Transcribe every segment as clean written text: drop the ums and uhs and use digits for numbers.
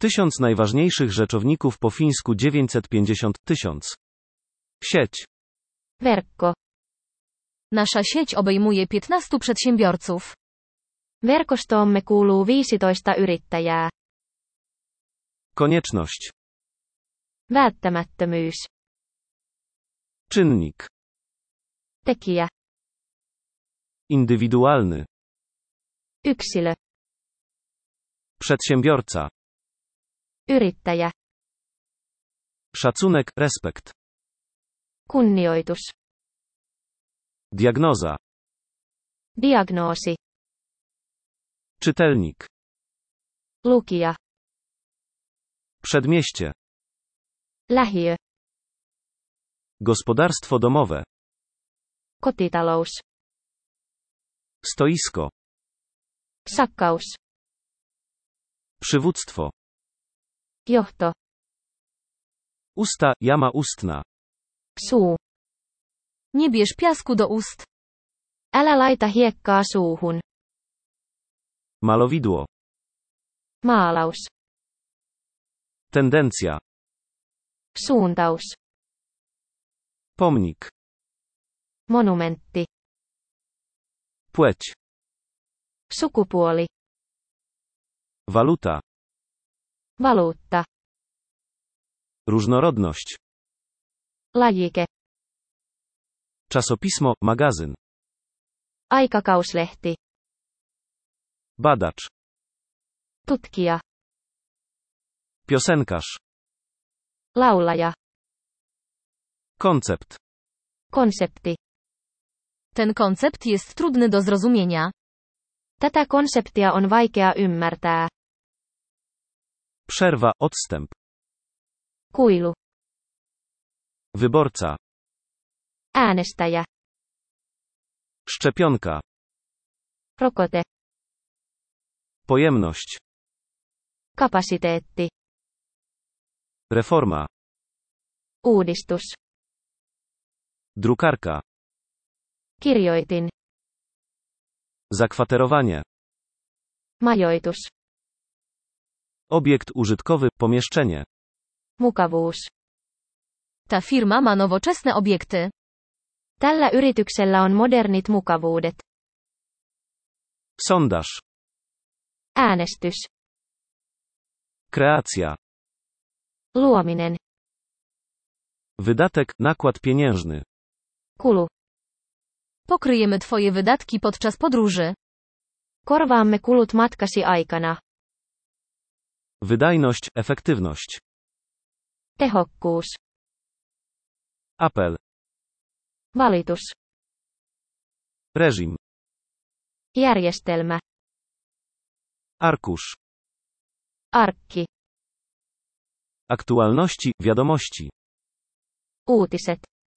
1000 najważniejszych rzeczowników po fińsku 950 1000. Sieć. Verkko. Nasza sieć obejmuje 15 przedsiębiorców. Verkostoomme kuuluu 15 yrittäjää. Konieczność. Välttämättömyys. Czynnik. Tekijä. Indywidualny. Yksilö. Przedsiębiorca. Yrittäjä. Szacunek, respekt. Kunnioitus. Diagnoza. Diagnoosi. Czytelnik. Lukija. Przedmieście. Lähiö. Gospodarstwo domowe. Kotitalous. Stoisko. Sakkaus. Przywództwo. Johto. Usta, jama ustna. Suu. Nie bierz piasku do ust. Älä laita hiekkaa suuhun. Malowidło. Maalaus. Tendencja. Suuntaus. Pomnik. Monumentti. Płeć. Sukupuoli. Waluta. Valuutta. Różnorodność. Lajike. Czasopismo, magazyn. Aikakauslehti. Badacz. Tutkija. Piosenkarz. Laulaja. Koncept. Konsepti. Ten koncept jest trudny do zrozumienia. Tätä konseptia on vaikea ymmärtää. Przerwa, odstęp. Kuilu. Wyborca. Äänestäjä. Szczepionka. Rokote. Pojemność. Kapasiteetti. Reforma. Uudistus. Drukarka. Kirjoitin. Zakwaterowanie. Majoitus. Obiekt użytkowy, pomieszczenie. Mukavuus. Ta firma ma nowoczesne obiekty. Tällä yrityksellä on modernit mukavuudet. Sondaż. Äänestys. Kreacja. Luominen. Wydatek, nakład pieniężny. Kulu. Pokryjemy twoje wydatki podczas podróży. Korvaamme kulut matkasi aikana. Wydajność, efektywność. Tehokkuus. Apel. Valitus. Reżim. Järjestelmä. Arkusz. Arkki. Aktualności, wiadomości. Uutiset.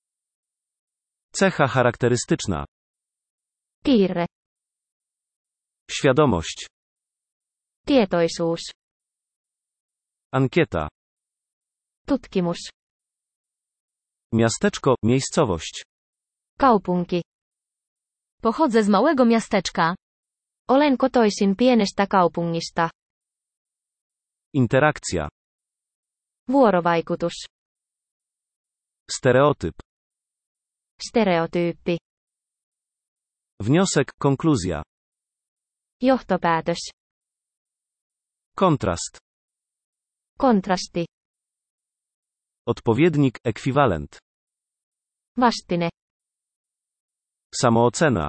Cecha charakterystyczna. Piirre. Świadomość. Tietoisuus. Ankieta. Tutkimus. Miasteczko, miejscowość. Kaupunki. Pochodzę z małego miasteczka. Olen kotoisin pienestä kaupungista. Interakcja. Vuorovaikutus. Stereotyp. Stereotyyppi. Wniosek, konkluzja. Johtopäätös. Kontrast. Kontrasti. Odpowiednik, ekwiwalent. Vastine. Samoocena.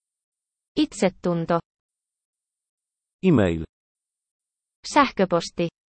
Itsetunto. E-mail. Sähköposti.